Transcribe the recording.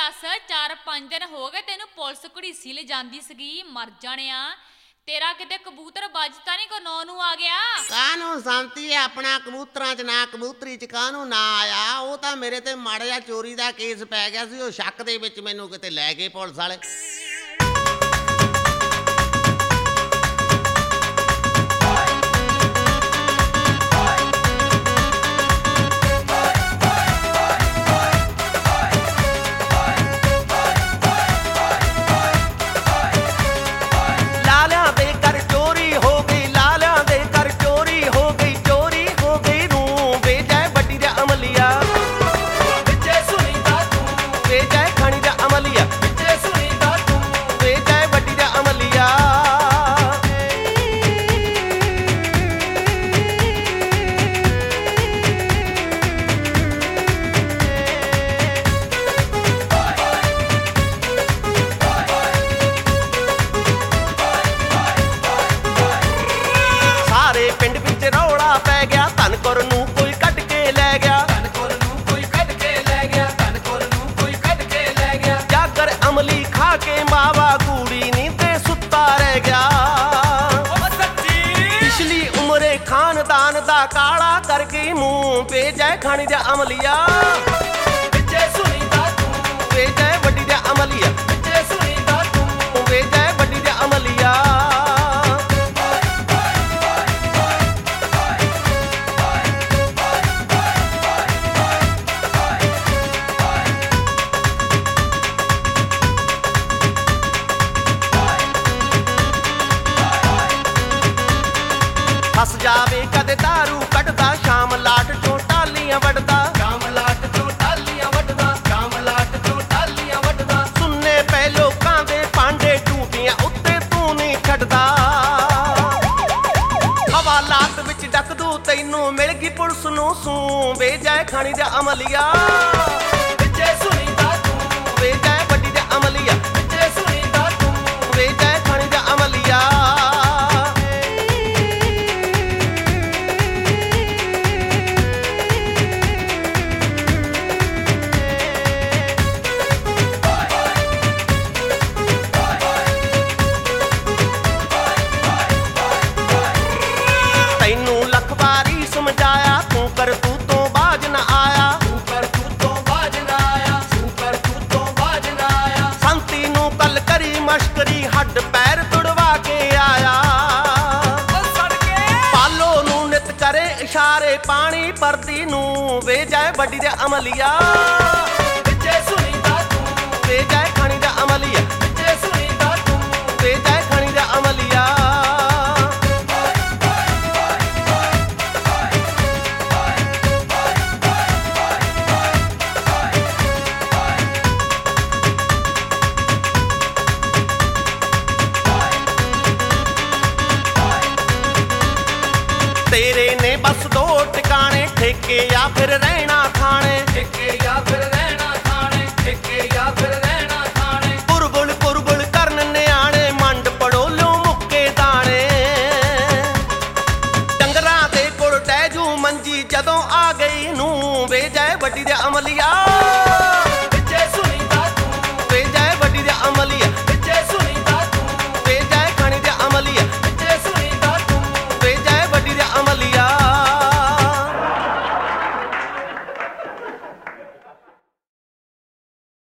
ਦੱਸ 4-5 ਦਿਨ ਹੋ ਗਏ ਤੈਨੂੰ ਪੁਲਿਸ ਘੜੀਸੀ ਲੈ ਜਾਂਦੀ ਸੀਗੀ। ਮਰ ਜਾਣਿਆ, ਤੇਰਾ ਕਿਤੇ ਕਬੂਤਰ ਵੱਜਤਾ ਨਹੀਂ ਕੋ ਨੌ ਨੂੰ ਆ ਗਿਆ? ਕਾਹਨੂੰ ਸੰਤੀ ਆਪਣਾ ਕਬੂਤਰਾਂ 'ਚ ਨਾ ਕਬੂਤਰੀ 'ਚ ਕਾਹਨੂੰ ਨਾ ਆਇਆ। ਉਹ ਤਾਂ ਮੇਰੇ ਤੇ ਮਾੜਾ ਜਿਹਾ ਚੋਰੀ ਦਾ ਕੇਸ ਪੈ ਗਿਆ ਸੀ, ਉਹ ਸ਼ੱਕ ਦੇ ਵਿੱਚ ਮੈਨੂੰ ਕਿਤੇ ਲੈ ਗਏ ਪੁਲਿਸ ਵਾਲੇ। ਖਾਨਦਾਨ ਦਾ ਕਾਲਾ ਕਰ ਗਈ ਮੂੰਹ ਭੇਜੈ ਖਾਣੀ ਦਾ ਅਮਲੀਆ। ਵਿੱਚੇ ਸੁਣੀਦਾ ਤੂੰ ਭੇਜੈ ਵੱਡੀ ਦਾ ਅਮਲੀਆ। ਵਿੱਚੇ ਸੁਣੀਦਾ ਤੂੰ ਭੇਜੈ ਵੱਡੀ ਦਾ ਅਮਲੀਆ। ਫਸ ਜਾਵੇ ਕਦੇ ਦਾਰੂ ਕੱਢਦਾ, ਸ਼ਾਮ ਲਾਟ ਚੋਂ ਟਾਲੀਆਂ ਵੱਢਦਾ। ਸ਼ਾਮ ਲਾਟ ਚੋਂ ਟਾਲੀਆਂ ਵੱਢਦਾ, ਸ਼ਾਮ ਲਾਟ ਚੋਂ ਟਾਲੀਆਂ ਵੱਢਦਾ। ਸੁੰਨੇ ਪਏ ਲੋਕਾਂ ਦੇ ਪਾਂਡੇ ਟੂਟੀਆਂ ਉੱਤੇ ਤੂੰ ਨਹੀਂ ਛੱਡਦਾ। ਹਵਾਲਾਤ ਵਿੱਚ ਡੱਕ ਦੂ ਤੈਨੂੰ ਮਿਲ ਗਈ ਪੁਲਿਸ ਨੂੰ ਸੂੰ ਭੇਜੈ ਖਾਣੀ ਦਾ ਅਮਲੀਆ। ਵਿੱਚੇ ਸੁਣੀਦਾ ਤੂੰ ਭੇਜੈ ਵੱਡੀ ਦਾ ਅਮਲੀਆ। ਵਿੱਚੇ ਸੁਣੀਦਾ ਤੂੰ ਭੇਜੈ ਖਾਣੀ ਦਾ ਅਮਲੀਆ। ਮਸ਼ਕਰੀ ਹੱਡ ਪੈਰ ਤੁੜਵਾ ਕੇ ਆਇਆ। ਪਾਲੋ ਨੂੰ ਨਿਤ ਕਰੇ ਇਸ਼ਾਰੇ ਪਾਣੀ ਪਰਦੀ ਨੂੰ ਭੇਜੈ ਵੱਡੀ ਦਾ ਅਮਲੀਆ। ਵਿੱਚੇ ਸੁਣੀਦਾ ਤੂੰ ਭੇਜੈ ਖਾਣੀ ਦਾ ਅਮਲੀਆ। ਵਿੱਚੇ ਸੁਣੀਦਾ ਤੂੰ ਭੇਜੈ ਖਾਣੀ ਦਾ ਅਮਲੀਆ। ਤੇਰੇ ਨੇ ਬਸ ਦੋ ਟਿਕਾਣੇ, ਠੇਕੇ ਜਾਂ ਫਿਰ ਰਹਿਣਾ ਥਾਣੇ। ਠੇਕੇ ਜਾਂ ਫਿਰ ਰਹਿਣਾ ਥਾਣੇ। ਠੇਕੇ ਜਾਂ ਫਿਰ ਰਹਿਣਾ ਥਾਣੇ। ਕੁਰਬੁਲ ਕੁਰਬੁਲ ਕਰਨ ਨਿਆਣੇ, ਮੰਡ ਪੜੋਲਿਓ ਮੁੱਕੇ ਦਾਣੇ। ਡੰਗਰਾਂ ਦੇ ਕੋਲ ਟਹਿ ਜੂ ਮੰਜੀ ਜਦੋਂ ਆ ਗਈ ਨੂੰ ਭੇਜੈ ਵੱਡੀ ਦਾ ਅਮਲੀਆ।